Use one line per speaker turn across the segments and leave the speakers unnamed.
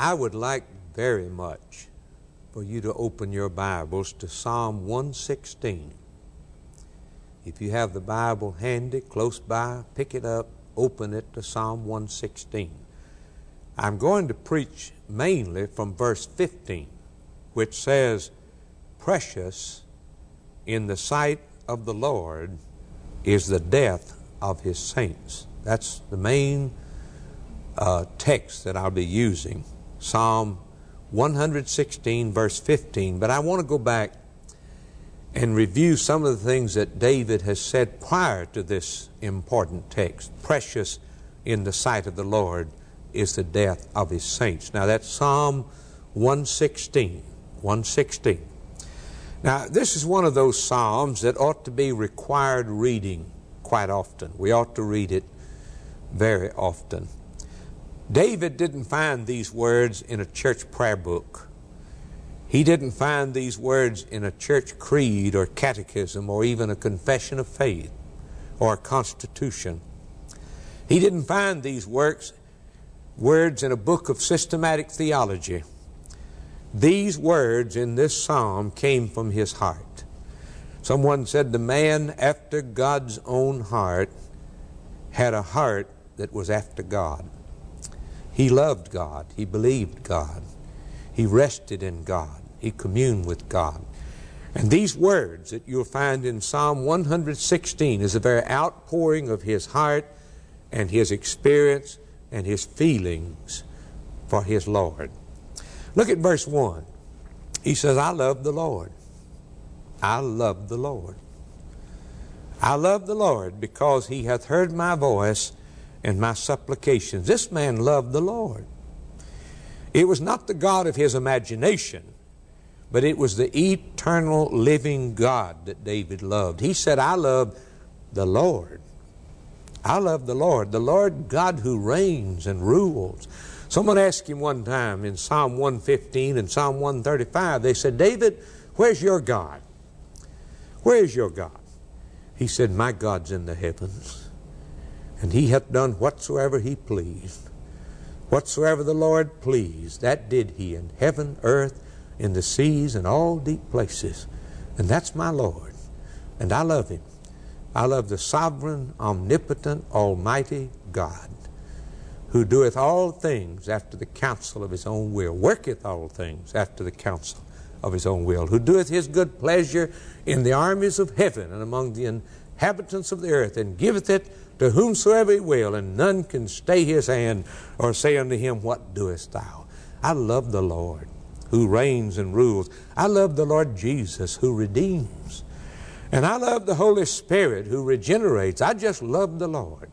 I would like very much for you to open your Bibles to Psalm 116. If you have the Bible handy, close by, pick it up, open it to Psalm 116. I'm going to preach mainly from verse 15, which says, "Precious in the sight of the Lord is the death of his saints." That's the main text that I'll be using. Psalm 116, verse 15. But I want to go back and review some of the things that David has said prior to this important text. Precious in the sight of the Lord is the death of his saints. Now that's Psalm 116. 116. Now this is one of those psalms that ought to be required reading quite often. We ought to read it very often. David didn't find these words in a church prayer book. He didn't find these words in a church creed or catechism or even a confession of faith or a constitution. He didn't find these words in a book of systematic theology. These words in this psalm came from his heart. Someone said the man after God's own heart had a heart that was after God. He loved God. He believed God. He rested in God. He communed with God. And these words that you'll find in Psalm 116 is a very outpouring of his heart and his experience and his feelings for his Lord. Look at verse 1. He says, "I love the Lord. I love the Lord. I love the Lord because he hath heard my voice and my supplications." This man loved the Lord. It was not the God of his imagination, but it was the eternal living God that David loved. He said, "I love the Lord. I love the Lord God who reigns and rules." Someone asked him one time in Psalm 115 and Psalm 135, they said, "David, where's your God? Where is your God?" He said, "My God's in the heavens, and he hath done whatsoever he pleased." Whatsoever the Lord pleased, that did he in heaven, earth, in the seas, and all deep places. And that's my Lord, and I love him. I love the sovereign, omnipotent, almighty God, who doeth all things after the counsel of his own will, worketh all things after the counsel of his own will, who doeth his good pleasure in the armies of heaven and among the inhabitants of the earth, and giveth it to whomsoever he will, and none can stay his hand or say unto him, "What doest thou?" I love the Lord who reigns and rules. I love the Lord Jesus who redeems. And I love the Holy Spirit who regenerates. I just love the Lord.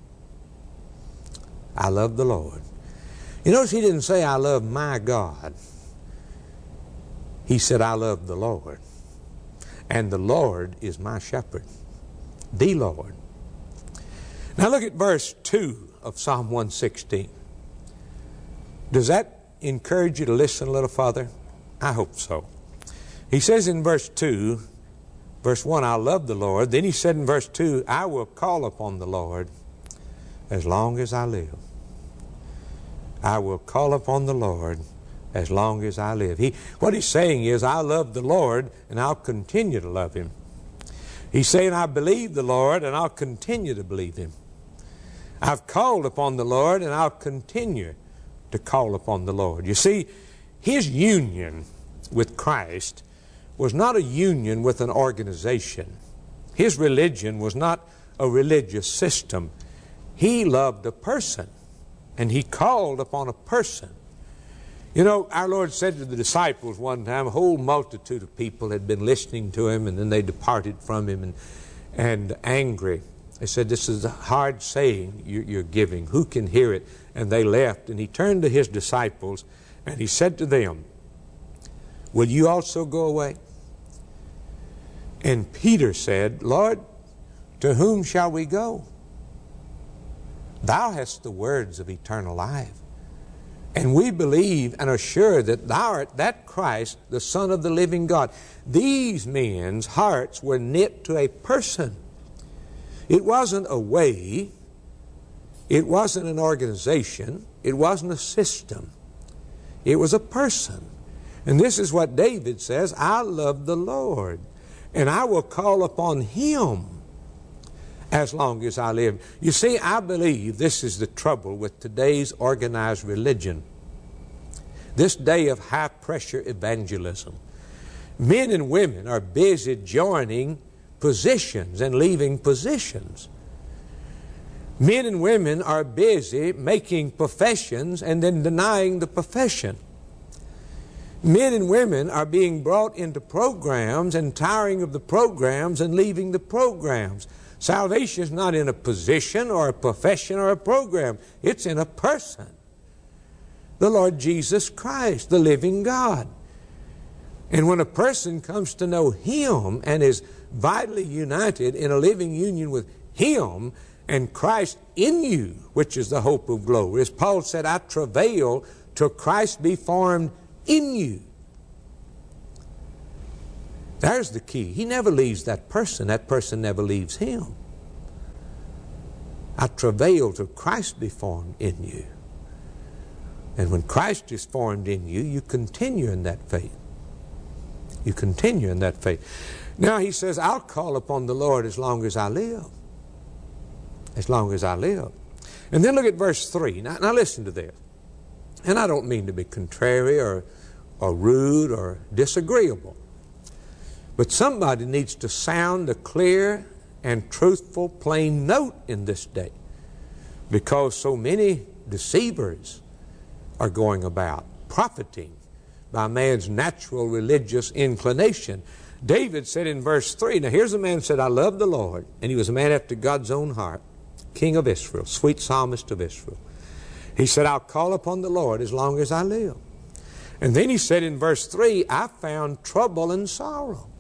I love the Lord. You notice he didn't say, "I love my God." He said, "I love the Lord. And the Lord is my shepherd." The Lord. Now look at verse 2 of Psalm 116. Does that encourage you to listen a little further? I hope so. He says in verse 2, verse 1, "I love the Lord." Then he said in verse 2, "I will call upon the Lord as long as I live." I will call upon the Lord as long as I live. What he's saying is, I love the Lord and I'll continue to love him. He's saying, I believe the Lord and I'll continue to believe him. I've called upon the Lord and I'll continue to call upon the Lord. You see, his union with Christ was not a union with an organization. His religion was not a religious system. He loved a person, and he called upon a person. You know, our Lord said to the disciples one time, a whole multitude of people had been listening to him, and then they departed from him and angry. They said, "This is a hard saying you're giving. Who can hear it?" And they left, and he turned to his disciples, and he said to them, "Will you also go away?" And Peter said, "Lord, to whom shall we go? Thou hast the words of eternal life. And we believe and are sure that thou art that Christ, the Son of the living God." These men's hearts were knit to a person. It wasn't a way. It wasn't an organization. It wasn't a system. It was a person. And this is what David says, I love the Lord, and I will call upon Him as long as I live. You see, I believe this is the trouble with today's organized religion. This day of high-pressure evangelism. Men and women are busy joining positions and leaving positions. Men and women are busy making professions and then denying the profession. Men and women are being brought into programs and tiring of the programs and leaving the programs. Salvation is not in a position or a profession or a program. It's in a person. The Lord Jesus Christ, the living God. And when a person comes to know Him and is vitally united in a living union with Him and Christ in you, which is the hope of glory, as Paul said, I travail till Christ be formed in you. There's the key. He never leaves that person. That person never leaves Him. I travail till Christ be formed in you. And when Christ is formed in you, you continue in that faith. You continue in that faith. Now he says, I'll call upon the Lord as long as I live. As long as I live. And then look at verse 3. Now listen to this. And I don't mean to be contrary or rude or disagreeable. But somebody needs to sound a clear and truthful, plain note in this day. Because so many deceivers are going about, profiting by man's natural religious inclination. David said in verse 3, now here's a man who said, I love the Lord, and he was a man after God's own heart, king of Israel, sweet psalmist of Israel. He said, I'll call upon the Lord as long as I live. And then he said in verse 3, I found trouble and sorrow.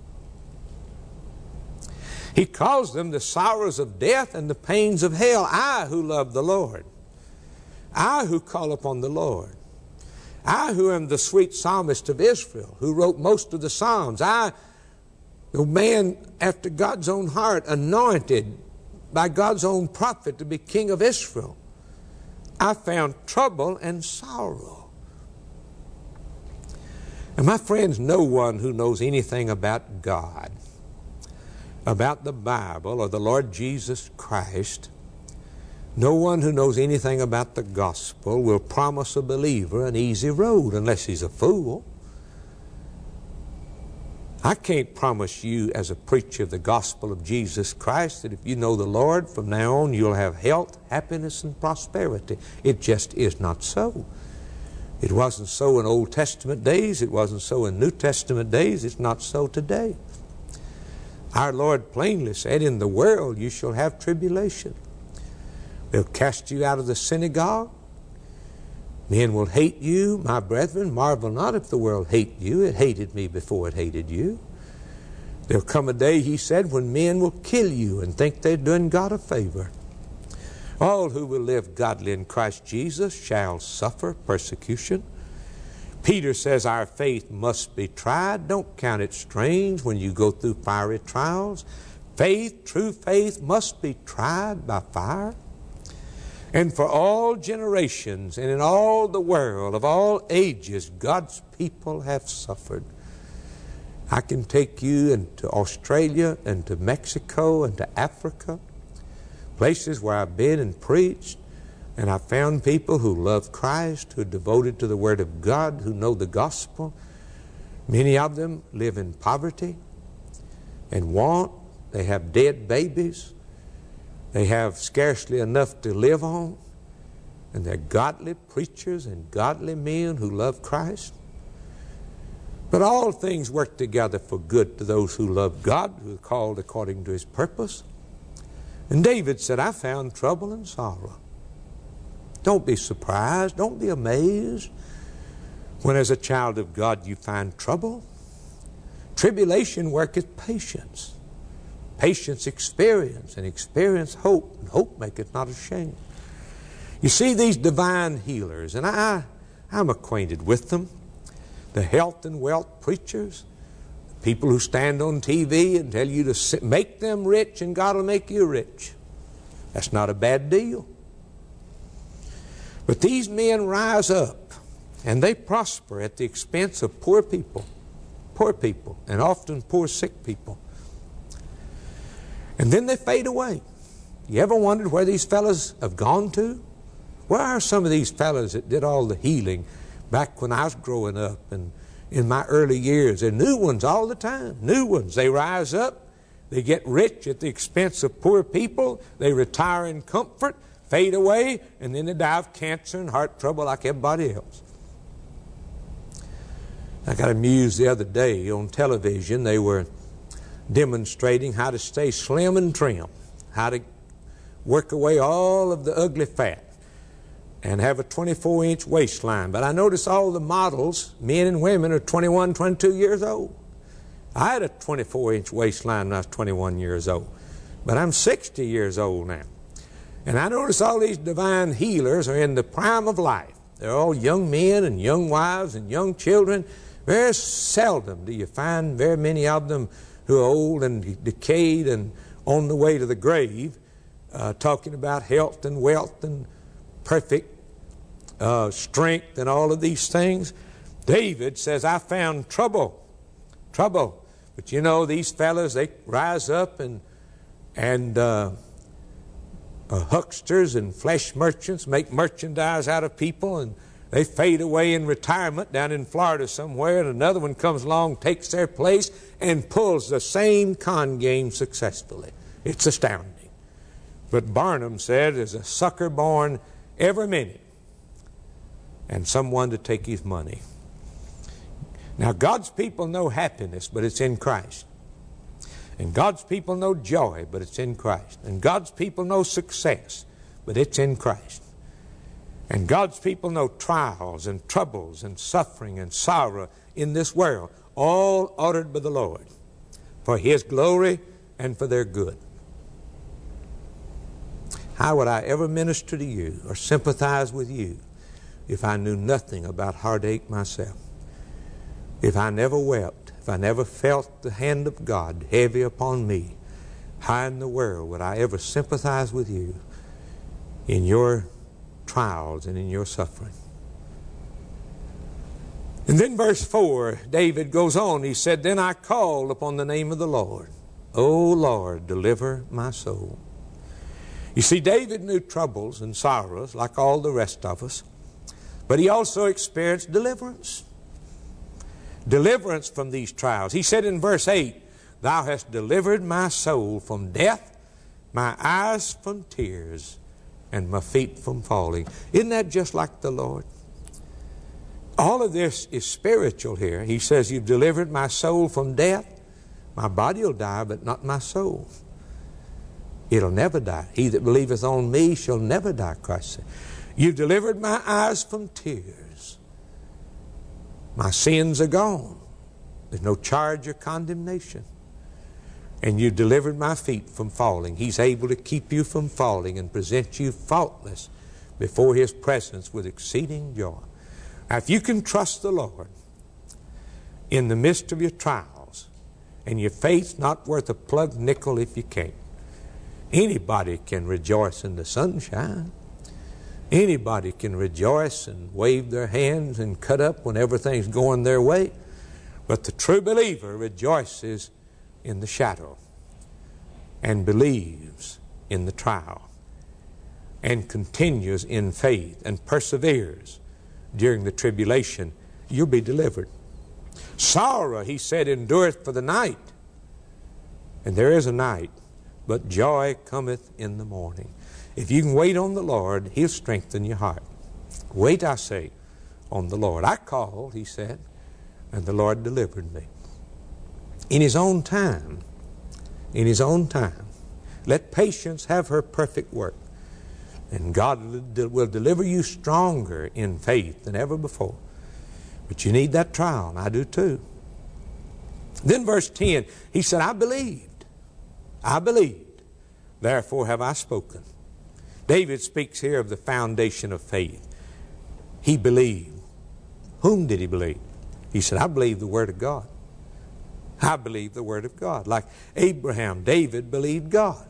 He calls them the sorrows of death and the pains of hell. I who love the Lord. I who call upon the Lord. I who am the sweet psalmist of Israel, who wrote most of the Psalms. I, the man after God's own heart, anointed by God's own prophet to be king of Israel. I found trouble and sorrow. And my friends, no one who knows anything about God, about the Bible or the Lord Jesus Christ, no one who knows anything about the gospel will promise a believer an easy road unless he's a fool. I can't promise you as a preacher of the gospel of Jesus Christ that if you know the Lord from now on you'll have health, happiness, and prosperity. It just is not so. It wasn't so in Old Testament days. It wasn't so in New Testament days. It's not so today. Our Lord plainly said, in the world you shall have tribulation. They'll cast you out of the synagogue. Men will hate you. My brethren, marvel not if the world hate you. It hated me before it hated you. There'll come a day, he said, when men will kill you and think they're doing God a favor. All who will live godly in Christ Jesus shall suffer persecution. Peter says our faith must be tried. Don't count it strange when you go through fiery trials. Faith, true faith, must be tried by fire. And for all generations and in all the world of all ages, God's people have suffered. I can take you into Australia and to Mexico and to Africa, places where I've been and preached, and I found people who love Christ, who are devoted to the Word of God, who know the gospel. Many of them live in poverty and want. They have dead babies. They have scarcely enough to live on. And they're godly preachers and godly men who love Christ. But all things work together for good to those who love God, who are called according to His purpose. And David said, I found trouble and sorrow. Don't be surprised. Don't be amazed when as a child of God you find trouble. Tribulation worketh patience. Patience experience, and experience hope, and hope maketh not ashamed. You see these divine healers, and I'm acquainted with them, the health and wealth preachers, people who stand on TV and tell you to make them rich and God will make you rich. That's not a bad deal. But these men rise up And they prosper at the expense of poor people, and often poor sick people. And then they fade away. You ever wondered where these fellas have gone to? Where are some of these fellas that did all the healing back when I was growing up and in my early years? They're new ones all the time, new ones. They rise up, they get rich at the expense of poor people, they retire in comfort, fade away, and then they die of cancer and heart trouble like everybody else. I got amused the other day on television. They were demonstrating how to stay slim and trim, how to work away all of the ugly fat and have a 24-inch waistline. But I noticed all the models, men and women, are 21, 22 years old. I had a 24-inch waistline when I was 21 years old. But I'm 60 years old now. And I notice all these divine healers are in the prime of life. They're all young men and young wives and young children. Very seldom do you find very many of them who are old and decayed and on the way to the grave, talking about health and wealth and perfect strength and all of these things. David says, I found trouble. But you know, these fellas, they rise up and hucksters and flesh merchants make merchandise out of people, and they fade away in retirement down in Florida somewhere, and another one comes along, takes their place, and pulls the same con game successfully. It's astounding. But Barnum said, there's a sucker born every minute, and someone to take his money. Now, God's people know happiness, but it's in Christ. And God's people know joy, but it's in Christ. And God's people know success, but it's in Christ. And God's people know trials and troubles and suffering and sorrow in this world, all uttered by the Lord for His glory and for their good. How would I ever minister to you or sympathize with you if I knew nothing about heartache myself? If I never wept, if I never felt the hand of God heavy upon me, how in the world would I ever sympathize with you in your trials and in your suffering? And then verse 4, David goes on. He said, then I called upon the name of the Lord. O Lord, deliver my soul. You see, David knew troubles and sorrows like all the rest of us, but he also experienced deliverance. Deliverance from these trials. He said in verse 8, Thou hast delivered my soul from death, my eyes from tears, and my feet from falling. Isn't that just like the Lord? All of this is spiritual here. He says, You've delivered my soul from death. My body will die, but not my soul. It'll never die. He that believeth on me shall never die, Christ said. You've delivered my eyes from tears. My sins are gone. There's no charge or condemnation. And you delivered my feet from falling. He's able to keep you from falling and present you faultless before His presence with exceeding joy. Now, if you can trust the Lord in the midst of your trials, and your faith's not worth a plugged nickel if you can't, anybody can rejoice in the sunshine. Anybody can rejoice and wave their hands and cut up when everything's going their way. But the true believer rejoices in the shadow and believes in the trial and continues in faith and perseveres during the tribulation. You'll be delivered. Sorrow, he said, endureth for the night. And there is a night, but joy cometh in the morning. If you can wait on the Lord, He'll strengthen your heart. Wait, I say, on the Lord. I called, he said, and the Lord delivered me. In His own time, in His own time, let patience have her perfect work. And God will deliver you stronger in faith than ever before. But you need that trial, and I do too. Then verse 10, he said, I believed, therefore have I spoken. David speaks here of the foundation of faith. He believed. Whom did he believe? He said, I believe the Word of God. I believe the Word of God. Like Abraham, David believed God.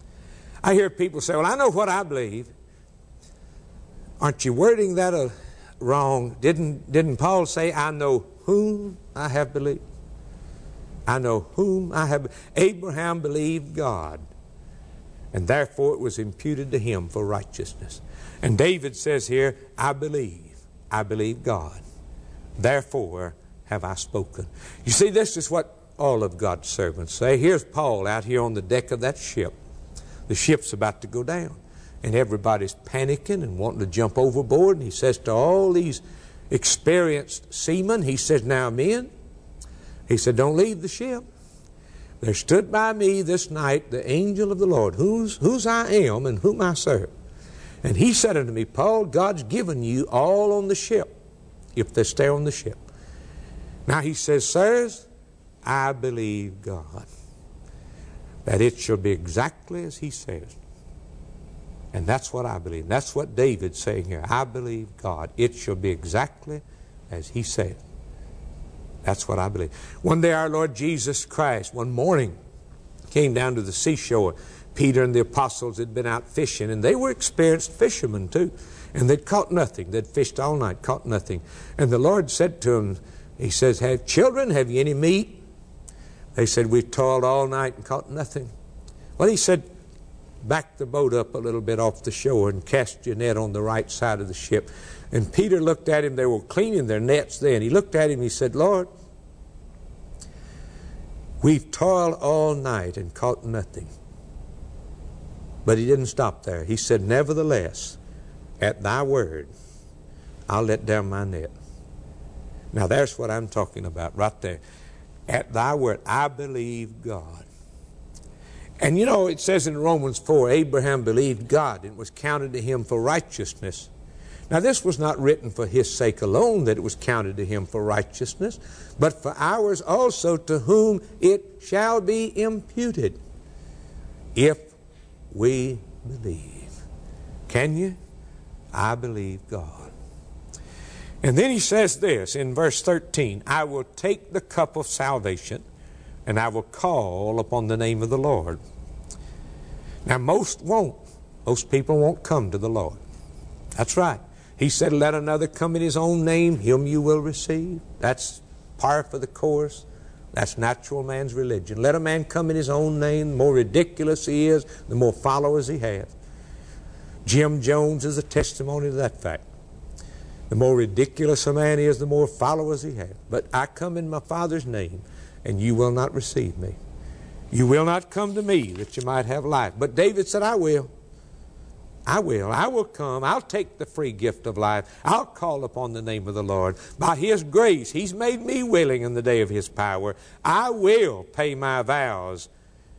I hear people say, well, I know what I believe. Aren't you wording that wrong. Didn't Paul say, I know whom I have believed? I know whom I have. Abraham believed God, and therefore it was imputed to him for righteousness. And David says here, I believe God. Therefore have I spoken. You see, this is what all of God's servants say. Here's Paul out here on the deck of that ship. The ship's about to go down, and everybody's panicking and wanting to jump overboard. And he says to all these experienced seamen, he says, now men, he said, don't leave the ship. There stood by me this night the angel of the Lord, whose I am and whom I serve. And he said unto me, Paul, God's given you all on the ship, if they stay on the ship. Now he says, sirs, I believe God, that it shall be exactly as he says. And that's what I believe. That's what David's saying here. I believe God. It shall be exactly as he said. That's what I believe. One day our Lord Jesus Christ, one morning, came down to the seashore. Peter and the apostles had been out fishing, and they were experienced fishermen too. And they'd caught nothing. They'd fished all night, caught nothing. And the Lord said to them, he says, children, have you any meat? They said, we've toiled all night and caught nothing. Well, he said, back the boat up a little bit off the shore and cast your net on the right side of the ship. And Peter looked at him. They were cleaning their nets then. He looked at him and he said, Lord, we've toiled all night and caught nothing. But he didn't stop there. He said, nevertheless, at thy word, I'll let down my net. Now there's what I'm talking about right there. At thy word, I believe God. And you know, it says in Romans 4, Abraham believed God and it was counted to him for righteousness. Now this was not written for his sake alone that it was counted to him for righteousness, but for ours also, to whom it shall be imputed, if we believe. Can you? I believe God. And then he says this in verse 13, I will take the cup of salvation and I will call upon the name of the Lord. Now most won't. Most people won't come to the Lord. That's right. He said, let another come in his own name, him you will receive. That's par for the course. That's natural man's religion. Let a man come in his own name. The more ridiculous he is, the more followers he has. Jim Jones is a testimony to that fact. The more ridiculous a man is, the more followers he has. But I come in my Father's name, and you will not receive me. You will not come to me that you might have life. But David said, I will. I will. I will come. I'll take the free gift of life. I'll call upon the name of the Lord. By his grace, he's made me willing in the day of his power. I will pay my vows.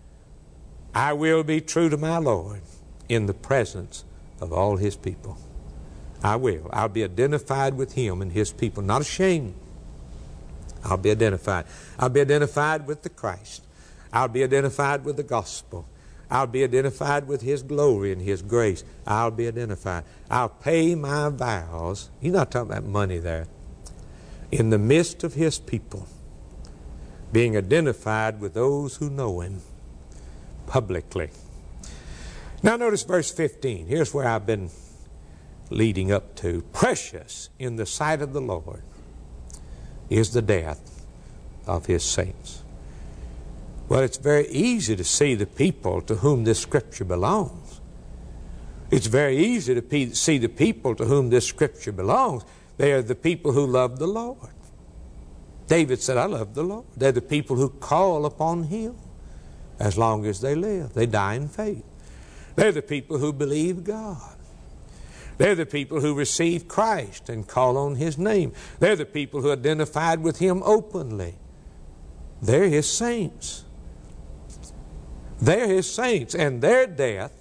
I will be true to my Lord in the presence of all his people. I will. I'll be identified with him and his people. Not ashamed. I'll be identified. I'll be identified with the Christ. I'll be identified with the gospel. I'll be identified with his glory and his grace. I'll be identified. I'll pay my vows. He's not talking about money there. In the midst of his people, being identified with those who know him publicly. Now notice verse 15. Here's where I've been leading up to. Precious in the sight of the Lord is the death of his saints. Well, it's very easy to see the people to whom this scripture belongs. It's very easy to see the people to whom this scripture belongs. They are the people who love the Lord. David said, I love the Lord. They're the people who call upon him as long as they live. They die in faith. They're the people who believe God. They're the people who receive Christ and call on his name. They're the people who identified with him openly. They're his saints. They're his saints, and their death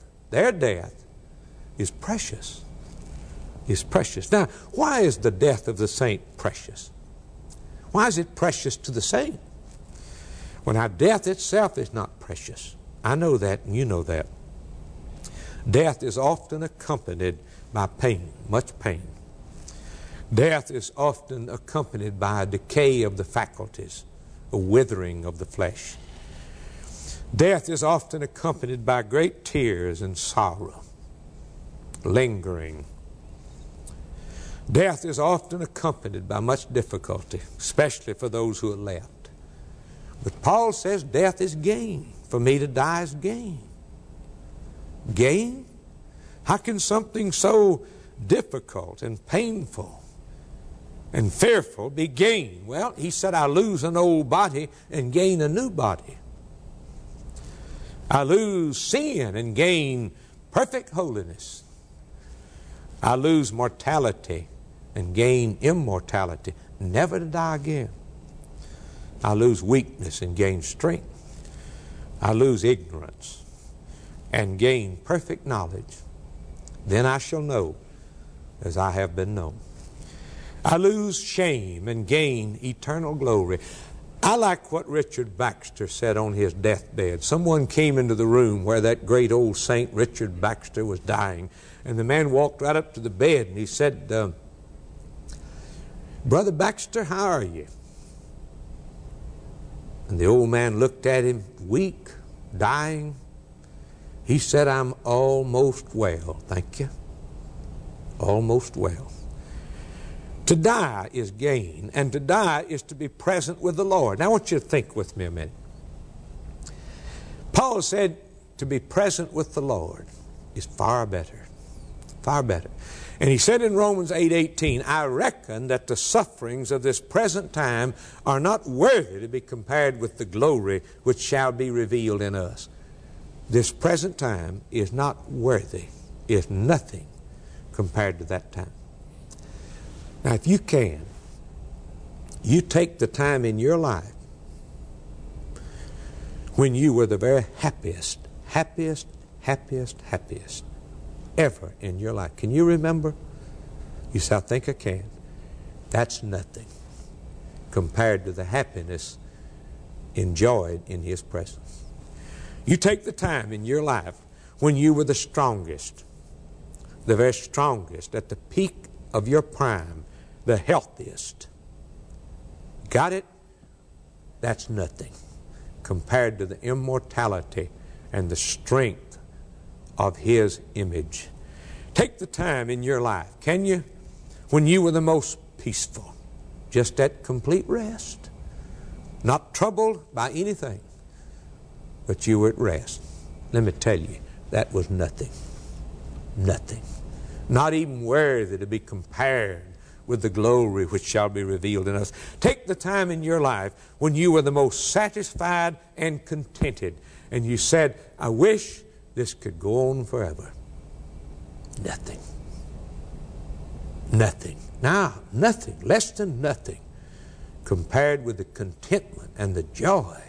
is precious. Is precious. Now, why is the death of the saint precious? Why is it precious to the saint? Well, now, death itself is not precious. I know that, and you know that. Death is often accompanied by pain, much pain. Death is often accompanied by a decay of the faculties, a withering of the flesh. Death is often accompanied by great tears and sorrow, lingering. Death is often accompanied by much difficulty, especially for those who are left. But Paul says death is gain. For me to die is gain. Gain? How can something so difficult and painful and fearful be gain? Well, he said, I lose an old body and gain a new body. I lose sin and gain perfect holiness. I lose mortality and gain immortality, never to die again. I lose weakness and gain strength. I lose ignorance and gain perfect knowledge. Then I shall know as I have been known. I lose shame and gain eternal glory. I like what Richard Baxter said on his deathbed. Someone came into the room where that great old saint Richard Baxter was dying, and the man walked right up to the bed and he said, Brother Baxter, how are you? And the old man looked at him, weak, dying. He said, I'm almost well, thank you. Almost well. To die is gain, and to die is to be present with the Lord. Now I want you to think with me a minute. Paul said to be present with the Lord is far better. Far better. And he said in Romans 8:18, I reckon that the sufferings of this present time are not worthy to be compared with the glory which shall be revealed in us. This present time is not worthy, is nothing compared to that time. Now, if you can, you take the time in your life when you were the very happiest ever in your life. Can you remember? You say, I think I can. That's nothing compared to the happiness enjoyed in His presence. You take the time in your life when you were the strongest, the very strongest, at the peak of your prime, the healthiest. Got it? That's nothing compared to the immortality and the strength of His image. Take the time in your life, can you, when you were the most peaceful, just at complete rest, not troubled by anything, but you were at rest. Let me tell you, that was nothing. Nothing. Not even worthy to be compared with the glory which shall be revealed in us. Take the time in your life when you were the most satisfied and contented, and you said, I wish this could go on forever. Nothing. Nothing. Now, nothing, less than nothing, compared with the contentment and the joy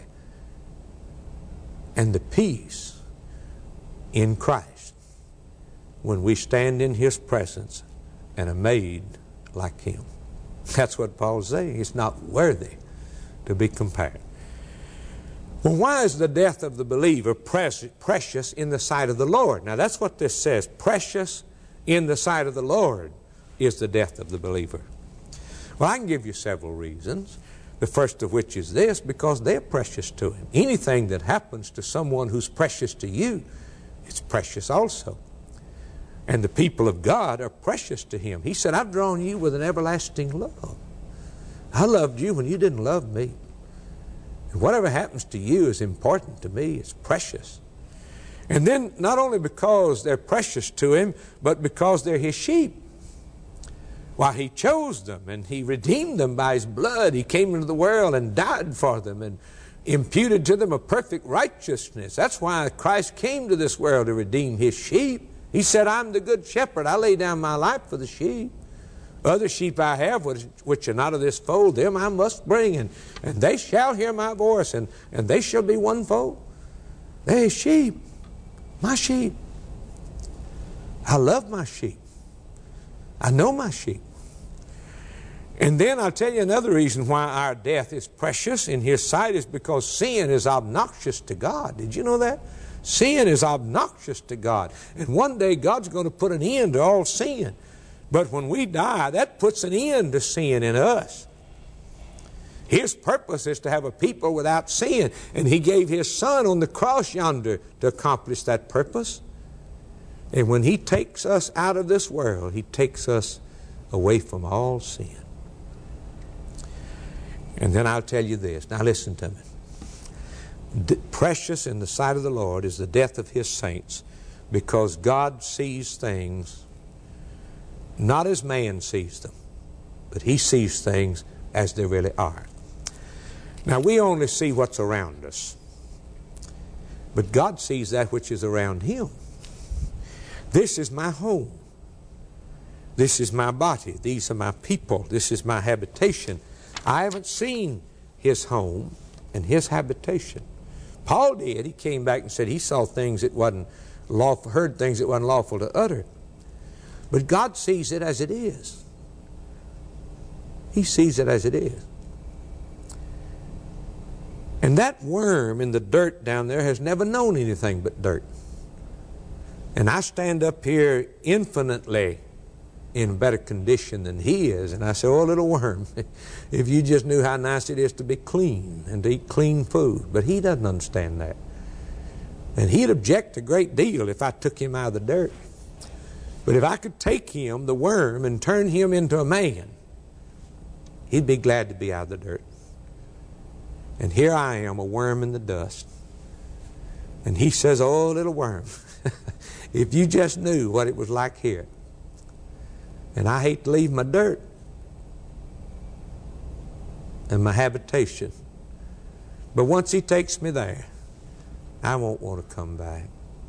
and the peace in Christ when we stand in His presence and are made like Him. That's what Paul's saying. It's not worthy to be compared. Well, why is the death of the believer precious in the sight of the Lord? Now, that's what this says. Precious in the sight of the Lord is the death of the believer. Well, I can give you several reasons. The first of which is this, because they're precious to Him. Anything that happens to someone who's precious to you, it's precious also. And the people of God are precious to Him. He said, I've drawn you with an everlasting love. I loved you when you didn't love me. And whatever happens to you is important to me. It's precious. And then not only because they're precious to Him, but because they're His sheep. Why, He chose them and He redeemed them by His blood. He came into the world and died for them and imputed to them a perfect righteousness. That's why Christ came to this world, to redeem His sheep. He said, I'm the good shepherd. I lay down my life for the sheep. Other sheep I have, which are not of this fold, them I must bring, and they shall hear my voice, and they shall be one fold. They're sheep, my sheep. I love my sheep. I know my sheep. And then I'll tell you another reason why our death is precious in His sight is because sin is obnoxious to God. Did you know that? Sin is obnoxious to God. And one day God's going to put an end to all sin. But when we die, that puts an end to sin in us. His purpose is to have a people without sin. And He gave His Son on the cross yonder to accomplish that purpose. And when He takes us out of this world, He takes us away from all sin. And then I'll tell you this. Now listen to me. Precious in the sight of the Lord is the death of His saints, because God sees things not as man sees them, but He sees things as they really are. Now we only see what's around us, but God sees that which is around Him. This is my home. This is my body. These are my people. This is my habitation. I haven't seen His home and His habitation. Paul did. He came back and said he saw things that wasn't lawful, heard things that wasn't lawful to utter. But God sees it as it is. He sees it as it is. And that worm in the dirt down there has never known anything but dirt. And I stand up here infinitely in better condition than he is, and I say, oh, little worm, if you just knew how nice it is to be clean and to eat clean food. But he doesn't understand that. And he'd object a great deal if I took him out of the dirt. But if I could take him, the worm, and turn him into a man, he'd be glad to be out of the dirt. And here I am, a worm in the dust. And he says, oh, little worm, if you just knew what it was like here. And I hate to leave my dirt and my habitation. But once He takes me there, I won't want to come back.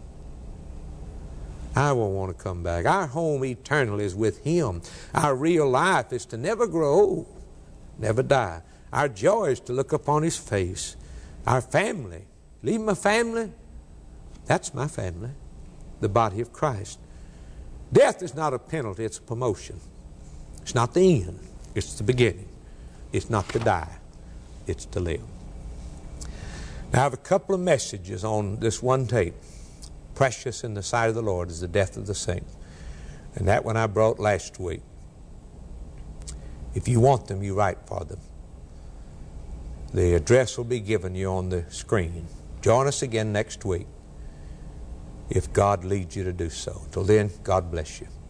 I won't want to come back. Our home eternal is with Him. Our real life is to never grow old, never die. Our joy is to look upon His face. Our family, leave my family, that's my family, the body of Christ. Death is not a penalty, it's a promotion. It's not the end, it's the beginning. It's not to die, it's to live. Now I have a couple of messages on this one tape. Precious in the sight of the Lord is the death of the saints. And that one I brought last week. If you want them, you write for them. The address will be given you on the screen. Join us again next week, if God leads you to do so. Till then, God bless you.